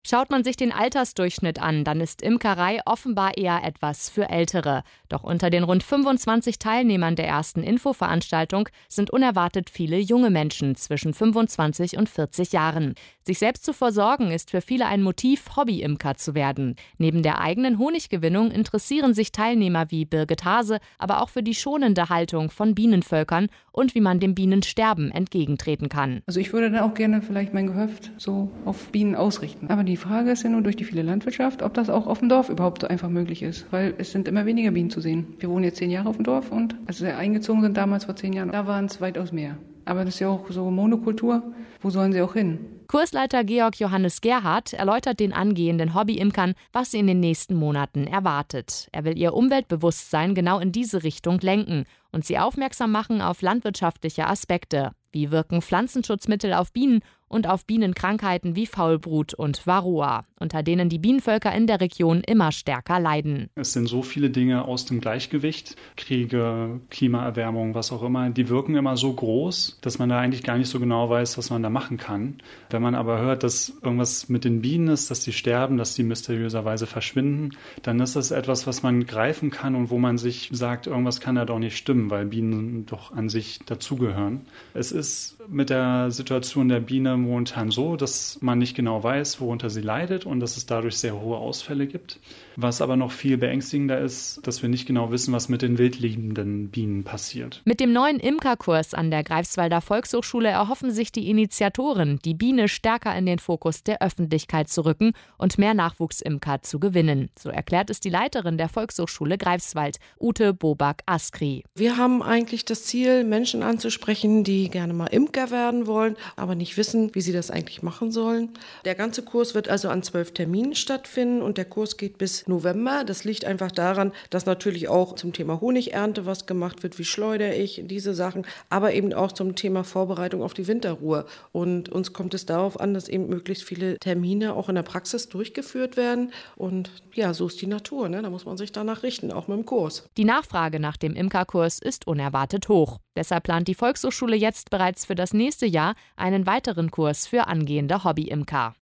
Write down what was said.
Schaut man sich den Altersdurchschnitt an, dann ist Imkerei offenbar eher etwas für Ältere. Doch unter den rund 25 Teilnehmern der ersten Infoveranstaltung sind unerwartet viele junge Menschen zwischen 25 und 40 Jahren. Sich selbst zu versorgen ist für viele ein Motiv, Hobbyimker zu werden. Neben der eigenen Honiggewinnung interessieren sich Teilnehmer wie Birgit Hase aber auch für die schonende Haltung von Bienenvölkern und wie man dem Bienensterben entgegentreten kann. Also ich würde dann auch gerne vielleicht mein Gehöft so auf Bienen ausrichten. Aber die Frage ist ja nur durch die viele Landwirtschaft, ob das auch auf dem Dorf überhaupt so einfach möglich ist. Weil es sind immer weniger Bienen zu sehen. Wir wohnen jetzt 10 Jahre auf dem Dorf und als wir eingezogen sind damals vor 10 Jahren, da waren es weitaus mehr. Aber das ist ja auch so Monokultur. Wo sollen sie auch hin? Kursleiter Georg Johannes Gerhardt erläutert den angehenden Hobbyimkern, was sie in den nächsten Monaten erwartet. Er will ihr Umweltbewusstsein genau in diese Richtung lenken und sie aufmerksam machen auf landwirtschaftliche Aspekte. Wie wirken Pflanzenschutzmittel auf Bienen und auf Bienenkrankheiten wie Faulbrut und Varroa, unter denen die Bienenvölker in der Region immer stärker leiden. Es sind so viele Dinge aus dem Gleichgewicht, Kriege, Klimaerwärmung, was auch immer, die wirken immer so groß, dass man da eigentlich gar nicht so genau weiß, was man da machen kann. Wenn man aber hört, dass irgendwas mit den Bienen ist, dass die sterben, dass die mysteriöserweise verschwinden, dann ist das etwas, was man greifen kann und wo man sich sagt, irgendwas kann da doch nicht stimmen, weil Bienen doch an sich dazugehören. Es ist mit der Situation der Biene momentan so, dass man nicht genau weiß, worunter sie leidet und dass es dadurch sehr hohe Ausfälle gibt. Was aber noch viel beängstigender ist, dass wir nicht genau wissen, was mit den wildlebenden Bienen passiert. Mit dem neuen Imkerkurs an der Greifswalder Volkshochschule erhoffen sich die Initiatoren, die Biene stärker in den Fokus der Öffentlichkeit zu rücken und mehr Nachwuchsimker zu gewinnen. So erklärt es die Leiterin der Volkshochschule Greifswald, Ute Bobak-Askri. Wir haben eigentlich das Ziel, Menschen anzusprechen, die gerne mal Imker werden wollen, aber nicht wissen, wie sie das eigentlich machen sollen. Der ganze Kurs wird also an 12 Terminen stattfinden und der Kurs geht bis November. Das liegt einfach daran, dass natürlich auch zum Thema Honigernte was gemacht wird, wie schleudere ich, diese Sachen, aber eben auch zum Thema Vorbereitung auf die Winterruhe. Und uns kommt es darauf an, dass eben möglichst viele Termine auch in der Praxis durchgeführt werden. Und ja, so ist die Natur, ne? Da muss man sich danach richten, auch mit dem Kurs. Die Nachfrage nach dem Imkerkurs ist unerwartet hoch. Deshalb plant die Volkshochschule jetzt bereits für das nächste Jahr einen weiteren Kurs für angehende Hobbyimker.